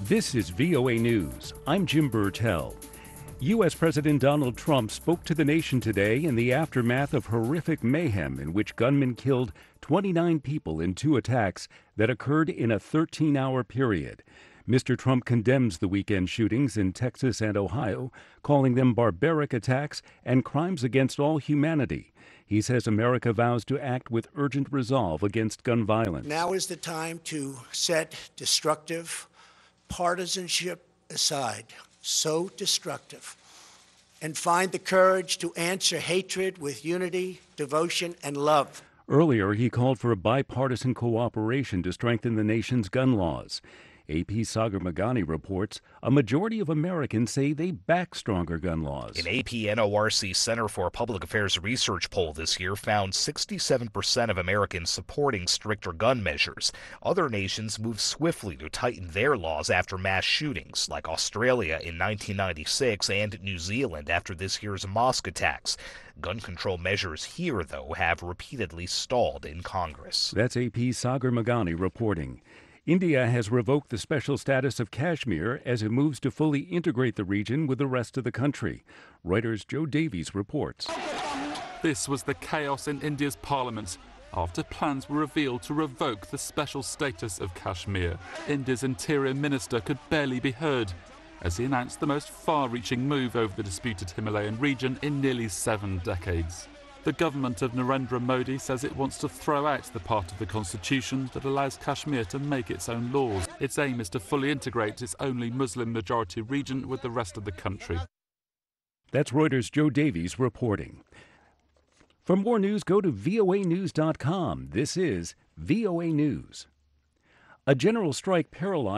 This is VOA News. I'm Jim Burtell. U.S. President Donald Trump spoke to the nation today in the aftermath of horrific mayhem in which gunmen killed 29 people in two attacks that occurred in a 13-hour period. Mr. Trump condemns the weekend shootings in Texas and Ohio, calling them barbaric attacks and crimes against all humanity. He says America vows to act with urgent resolve against gun violence. Now is the time to set destructive partisanship aside, so destructive, and find the courage to answer hatred with unity, devotion, and love. Earlier, he called for a bipartisan cooperation to strengthen the nation's gun laws. AP Sagar Magani reports a majority of Americans say they back stronger gun laws. An AP NORC Center for Public Affairs research poll this year found 67% of Americans supporting stricter gun measures. Other nations moved swiftly to tighten their laws after mass shootings, like Australia in 1996 and New Zealand after this year's mosque attacks. Gun control measures here, though, have repeatedly stalled in Congress. That's AP Sagar Magani reporting. India has revoked the special status of Kashmir as it moves to fully integrate the region with the rest of the country. Reuters' Joe Davies reports. This was the chaos in India's parliament after plans were revealed to revoke the special status of Kashmir. India's interior minister could barely be heard as he announced the most far-reaching move over the disputed Himalayan region in nearly 7 decades. The government of Narendra Modi says it wants to throw out the part of the constitution that allows Kashmir to make its own laws. Its aim is to fully integrate its only Muslim-majority region with the rest of the country. That's Reuters' Joe Davies reporting. For more news, go to voanews.com. This is VOA News. A general strike paralyzed